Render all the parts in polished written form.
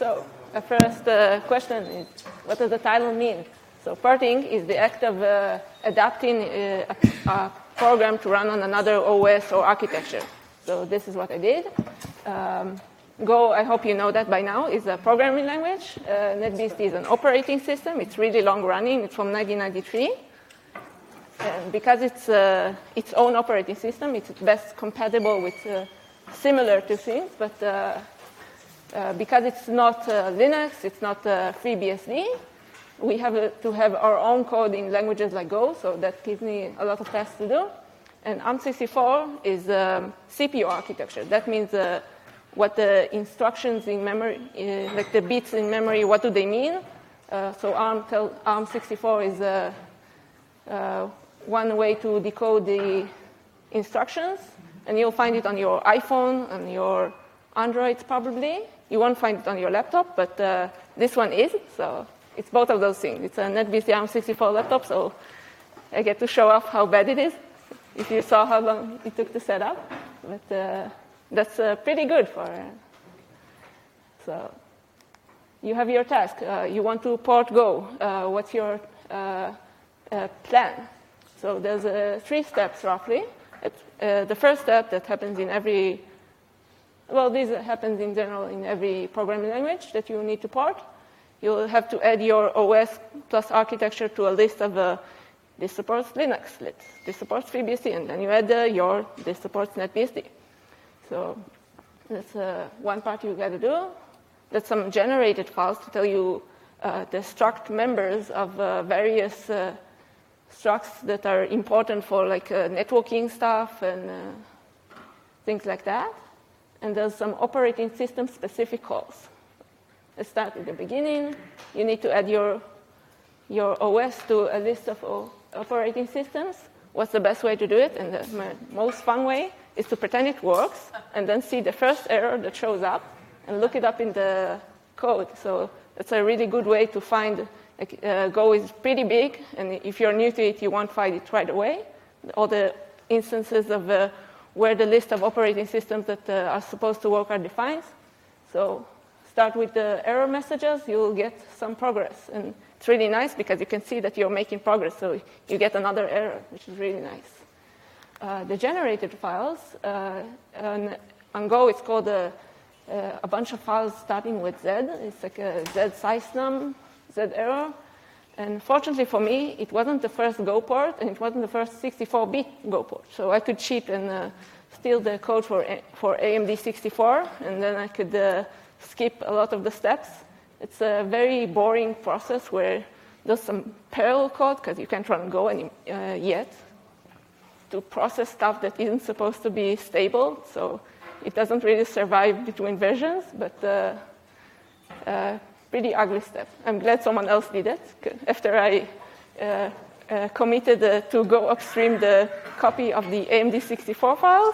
So the first question is, what does the title mean? So parting is the act of adapting a program to run on another OS or architecture. So this is what I did. Go, I hope you know that by now, is a programming language. NetBSD is an operating system. It's really long running. It's from 1993. And because it's its own operating system, it's best compatible with similar to things. But because it's not Linux, it's not FreeBSD, we have to have our own code in languages like Go, so that gives me a lot of tasks to do. And ARM64 is CPU architecture. That means what the instructions in memory, like the bits in memory, what do they mean? So ARM64 is one way to decode the instructions, and you'll find it on your iPhone, on your Android probably. You won't find it on your laptop, but this one is, so it's both of those things. It's a NetBSD ARM64 laptop, so I get to show off how bad it is, if you saw how long it took to set up. But that's pretty good for so you have your task. You want to port Go. What's your plan? So there's 3 steps, roughly. The first step that happens in every, well, this happens in general in every programming language that you need to port. You'll have to add your OS plus architecture to a list of this supports Linux, this supports FreeBSD, and then you add this supports NetBSD. So that's one part you got to do. That's some generated files to tell you the struct members of various structs that are important for like networking stuff and things like that. And there's some operating system specific calls. Let's start at the beginning. You need to add your OS to a list of operating systems. What's the best way to do it? And the most fun way is to pretend it works and then see the first error that shows up and look it up in the code. So that's a really good way to find, like, Go is pretty big, and if you're new to it, you won't find it right away. All the instances of where the list of operating systems that are supposed to work are defined. So start with the error messages, you'll get some progress. And it's really nice because you can see that you're making progress, so you get another error, which is really nice. The generated files, on Go it's called a bunch of files starting with Z. It's like a Z size num, Z error. And fortunately for me, it wasn't the first Go port, and it wasn't the first 64-bit Go port. So I could cheat and steal the code for AMD 64, and then I could skip a lot of the steps. It's a very boring process where there's some parallel code, because you can't run Go yet, to process stuff that isn't supposed to be stable. So it doesn't really survive between versions, but pretty ugly step. I'm glad someone else did it. After I committed to go upstream the copy of the AMD 64 files,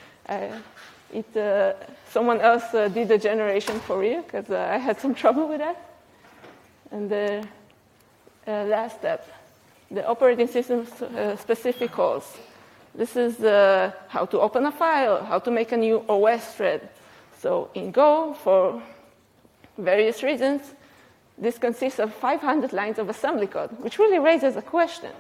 someone else did the generation for real, because I had some trouble with that. And the last step, the operating system specific calls. This is how to open a file, how to make a new OS thread. So in Go, for various reasons, this consists of 500 lines of assembly code, which really raises a question.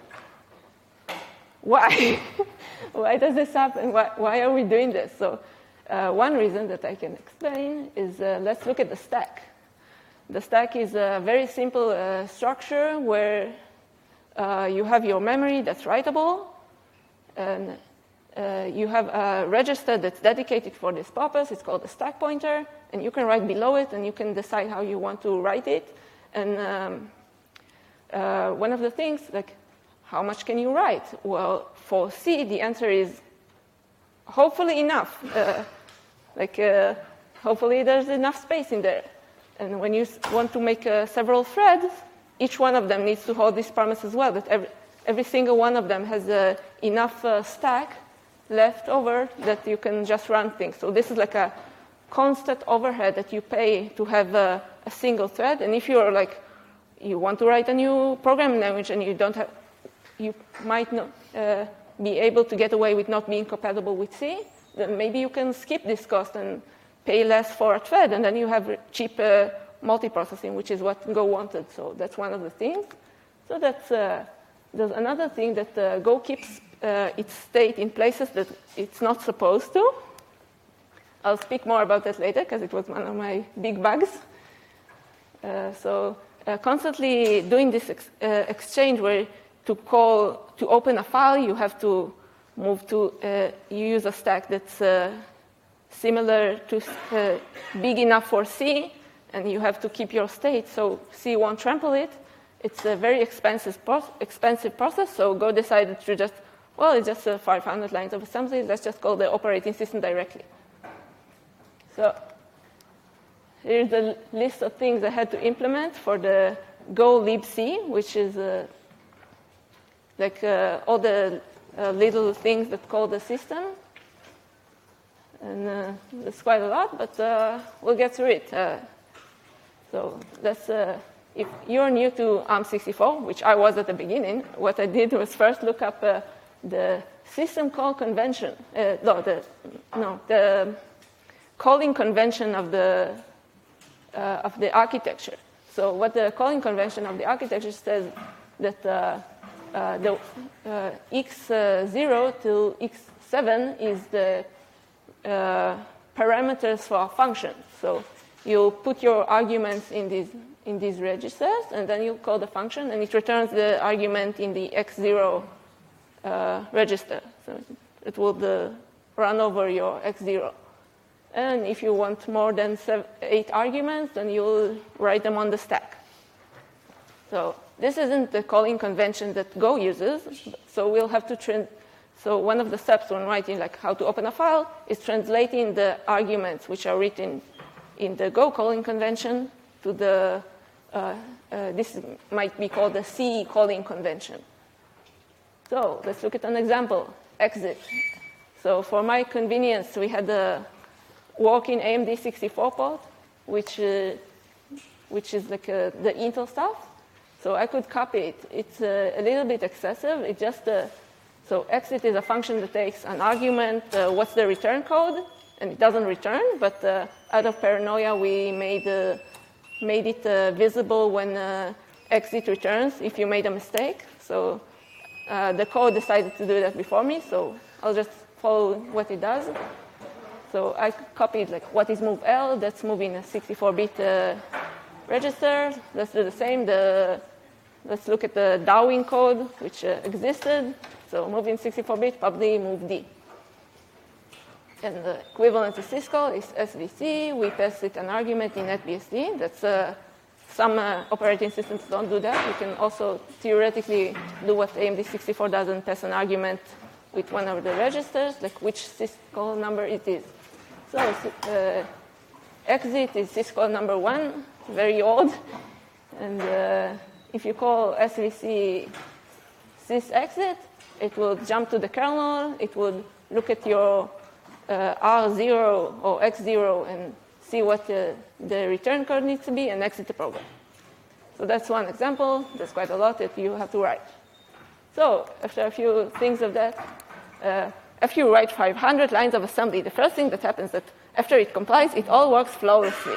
Why? Why does this happen? Why are we doing this? So one reason that I can explain is let's look at the stack. The stack is a very simple structure where you have your memory that's writable, and you have a register that's dedicated for this purpose. It's called a stack pointer, and you can write below it, and you can decide how you want to write it. And one of the things, like, how much can you write? Well, for C, the answer is hopefully enough. Hopefully there's enough space in there. And when you want to make several threads, each one of them needs to hold this promise as well, that every single one of them has enough stack left over that you can just run things. So this is like a constant overhead that you pay to have a single thread. And if you're like, you want to write a new programming language and you might not be able to get away with not being compatible with C, then maybe you can skip this cost and pay less for a thread, and then you have cheap multiprocessing, which is what Go wanted. So that's one of the things. So there's another thing that Go keeps its state in places that it's not supposed to. I'll speak more about that later because it was one of my big bugs. Constantly doing this exchange where to open a file, you have to move to, you use a stack that's similar to big enough for C, and you have to keep your state so C won't trample it. It's a very expensive process, so Go decided to just, well, it's just 500 lines of assembly, let's just call the operating system directly. So here's a list of things I had to implement for the Go libc, which is all the little things that call the system. And there's quite a lot, but we'll get through it. So that's, if you're new to ARM64, which I was at the beginning, what I did was first look up the system call convention, the calling convention of the architecture. So what the calling convention of the architecture says that the x0 till x7 is the parameters for a function. So you put your arguments in these registers, and then you call the function, and it returns the argument in the x0 register. So it will run over your x0. And if you want more than 8 arguments, then you'll write them on the stack. So this isn't the calling convention that Go uses. So we'll have to So one of the steps when writing like how to open a file is translating the arguments which are written in the Go calling convention to the, this might be called the C calling convention. So let's look at an example, exit. So for my convenience, we had the working AMD 64 port, which is like the Intel stuff. So I could copy it. It's a little bit excessive. It just, so exit is a function that takes an argument, what's the return code, and it doesn't return, but out of paranoia, we made it visible when exit returns if you made a mistake. So the code decided to do that before me, so I'll just follow what it does. So I copied like what is move L, that's moving a 64-bit register. Let's do the same. Let's look at the Darwin code, which existed. So moving 64-bit, probably move D. And the equivalent to syscall is SVC. We pass it an argument in NetBSD. That's some operating systems don't do that. You can also theoretically do what AMD 64 does and pass an argument with one of the registers, like which syscall number it is. So exit is syscall number 1, very old. And if you call SVC sysexit, it will jump to the kernel. It will look at your R0 or X0 and see what the return code needs to be and exit the program. So that's one example. There's quite a lot that you have to write. So after a few things of that, after you write 500 lines of assembly, the first thing that happens is that after it compiles, it all works flawlessly.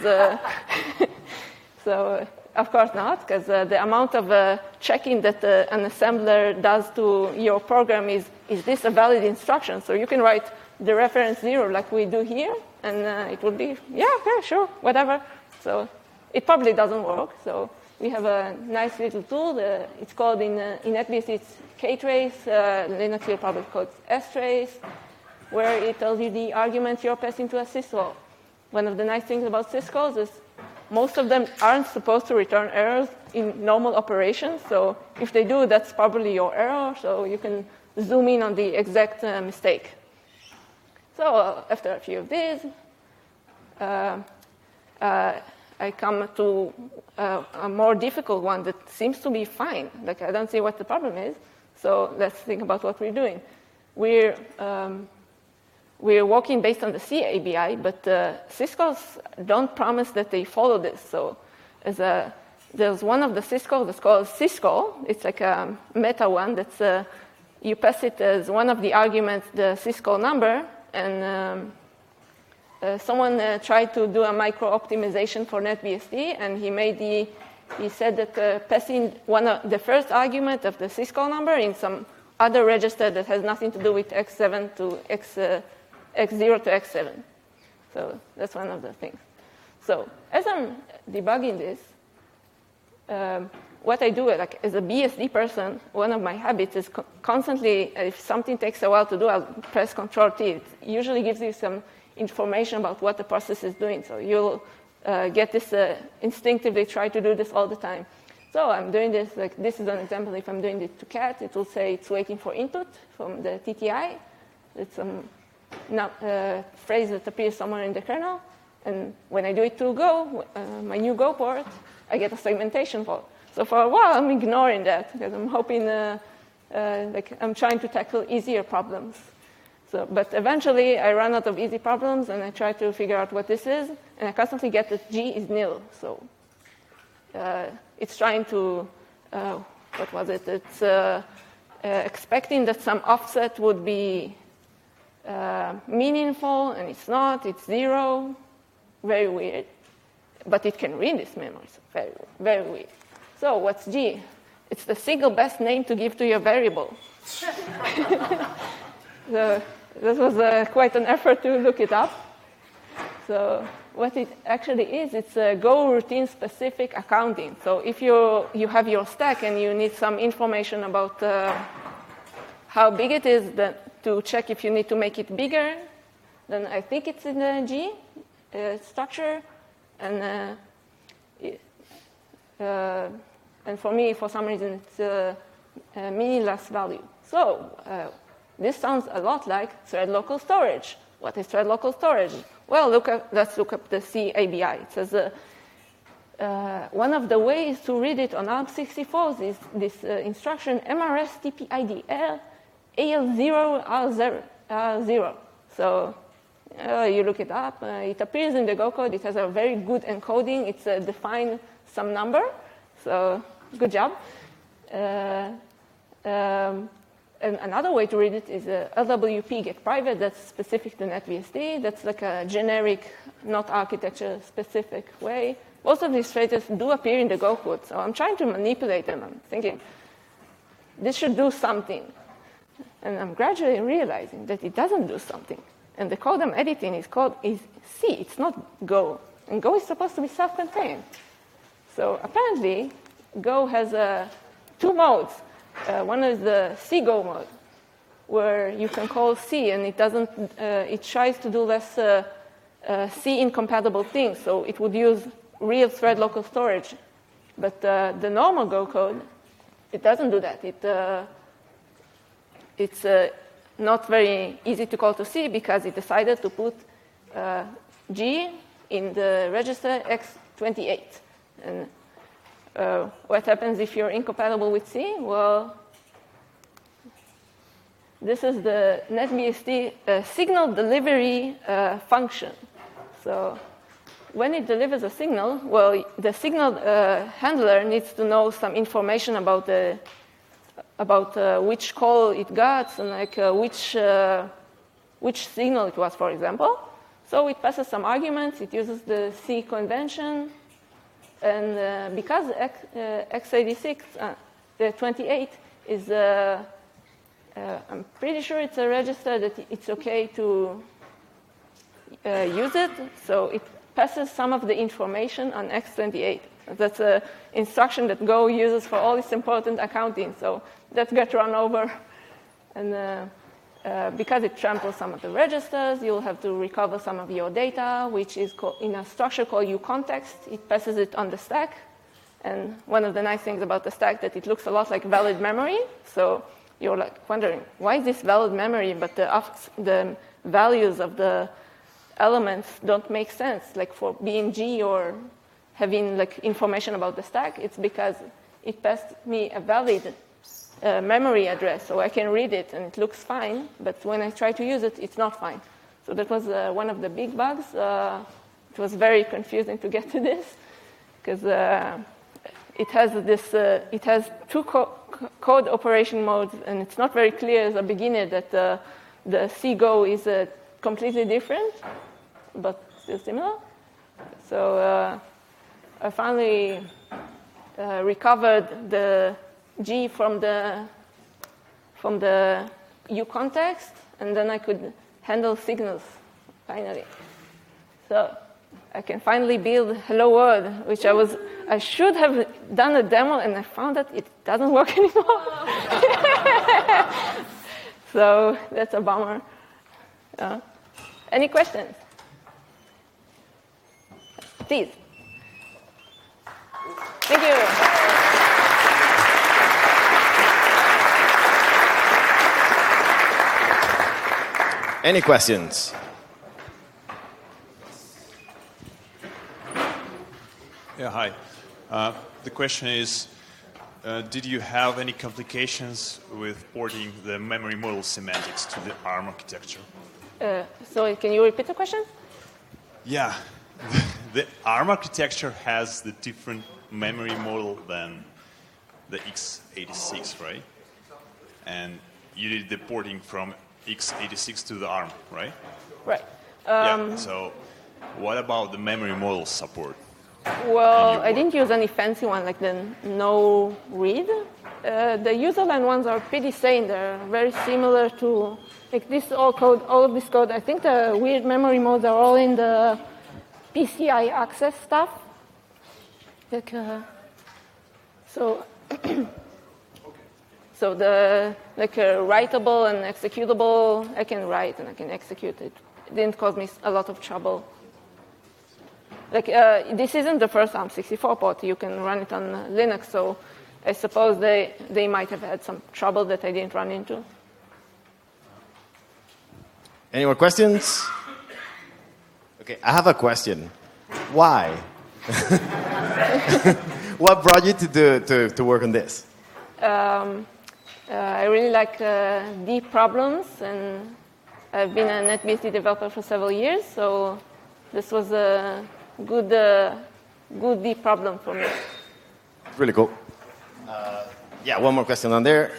So of course not, because the amount of checking that an assembler does to your program is this a valid instruction? So you can write the reference 0 like we do here, and it would be, yeah, okay, sure, whatever. So it probably doesn't work. So we have a nice little tool. It's called in NetBSD, it's K-trace. Linux will probably call it S-trace, where it tells you the arguments you're passing to a syscall. One of the nice things about syscalls is most of them aren't supposed to return errors in normal operations. So if they do, that's probably your error. So you can zoom in on the exact mistake. So after a few of these, I come to a more difficult one that seems to be fine. Like I don't see what the problem is. So let's think about what we're doing. We're working based on the C ABI, but syscalls don't promise that they follow this. So there's one of the syscalls that's called syscall. It's like a meta one that's you pass it as one of the arguments, the syscall number, and someone tried to do a micro-optimization for NetBSD, and he said that passing the first argument of the syscall number in some other register that has nothing to do with X7 to X0 to X7. So that's one of the things. So as I'm debugging this, what I do, like as a BSD person, one of my habits is constantly, if something takes a while to do, I'll press Control-T. It usually gives you some information about what the process is doing. So you'll get this instinctively, try to do this all the time. So I'm doing this, like this is an example. If I'm doing it to cat, it will say it's waiting for input from the TTI. It's some phrase that appears somewhere in the kernel. And when I do it to Go, my new Go port, I get a segmentation fault. So for a while, I'm ignoring that because I'm hoping, like I'm trying to tackle easier problems. So, but eventually, I run out of easy problems, and I try to figure out what this is, and I constantly get that G is nil. So it's trying to, what was it? It's expecting that some offset would be meaningful, and it's not. It's 0. Very weird. But it can read this memory. So very, very weird. So what's G? It's the single best name to give to your variable. So this was quite an effort to look it up. So what it actually is, it's a Go routine-specific accounting. So if you have your stack and you need some information about how big it is, to check if you need to make it bigger, then I think it's in the G structure. And for me, for some reason, it's a meaningless value. So this sounds a lot like thread local storage. What is thread local storage? Well, let's look up the C ABI. It says one of the ways to read it on ARM64 is this instruction MRS TPIDL AL0 R0. So you look it up. It appears in the Go code. It has a very good encoding. It's defined some number. So good job. And another way to read it is LWP get private. That's specific to NetBSD. That's like a generic, not architecture-specific way. Most of these phrases do appear in the Go code. So I'm trying to manipulate them. I'm thinking, this should do something. And I'm gradually realizing that it doesn't do something. And the code I'm editing is C. It's not Go. And Go is supposed to be self-contained. So apparently, Go has two modes. One is the C-Go mode, where you can call C, and it tries to do less C-incompatible things. So it would use real thread local storage. But the normal Go code, it doesn't do that. It's not very easy to call to C because it decided to put G in the register X28. And what happens if you're incompatible with C? Well, this is the NetBSD signal delivery function. So when it delivers a signal, well, the signal handler needs to know some information about which call it got and like which signal it was, for example. So it passes some arguments. It uses the C convention. And because x86, the 28 is, I'm pretty sure it's a register that it's okay to use it. So it passes some of the information on x28. That's an instruction that Go uses for all its important accounting. So that gets run over. And because it tramples some of the registers, you'll have to recover some of your data, which is in a structure called uContext. It passes it on the stack. And one of the nice things about the stack that it looks a lot like valid memory. So you're like wondering, why is this valid memory, but the values of the elements don't make sense, like for being G or having like information about the stack? It's because it passed me a valid memory address, so I can read it and it looks fine, but when I try to use it, it's not fine. So that was one of the big bugs. It was very confusing to get to this because it has two code operation modes, and it's not very clear as a beginner that the C-Go is completely different. but still similar. So I finally recovered the G from the U context, and then I could handle signals, finally. So I can finally build Hello World, which I should have done a demo, and I found that it doesn't work anymore. So that's a bummer. Any questions? Please. Thank you. Any questions? Yeah, hi. The question is, did you have any complications with porting the memory model semantics to the ARM architecture? So can you repeat the question? Yeah. The ARM architecture has the different memory model than the x86, right? And you did the porting from x86 to the ARM, right? Right. Yeah. So what about the memory model support? Well, I didn't use any fancy one like the no read. The userland ones are pretty sane. They're very similar to like this all of this code. I think the weird memory modes are all in the PCI access stuff. Like, so the writable and executable, I can write and I can execute it. It didn't cause me a lot of trouble. Like this isn't the first ARM64 port. You can run it on Linux, so I suppose they might have had some trouble that I didn't run into. Any more questions? Okay, I have a question. Why? What brought you to work on this? I really like deep problems, and I've been a NetBSD developer for several years, so this was a good deep problem for me. Really cool. Yeah, one more question on there.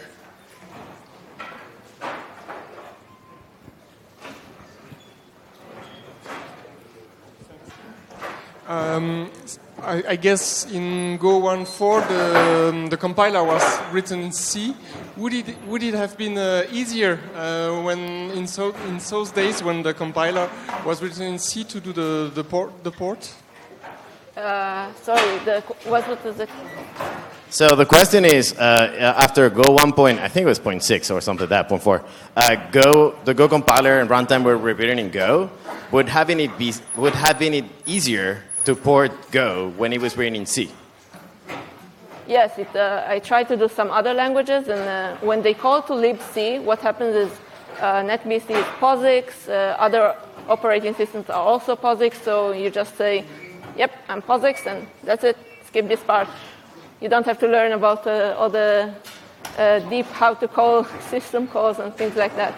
I guess in Go 1.4 the compiler was written in C. Would it have been easier when in those days when the compiler was written in C to do the port? Sorry, what was the? So the question is, after Go 1. I think it was 0.6 or something like that, 0.4. The Go compiler and runtime were rewritten in Go. Would having it easier to port Go when it was written in C? Yes, I tried to do some other languages, and when they call to libc, what happens is NetBSD is POSIX, other operating systems are also POSIX, so you just say, yep, I'm POSIX, and that's it, skip this part. You don't have to learn about all the deep how to call system calls and things like that.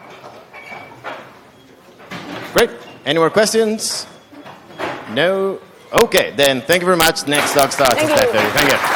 Great. Any more questions? No? Okay, then thank you very much. Next talk starts at 5:30. Thank you.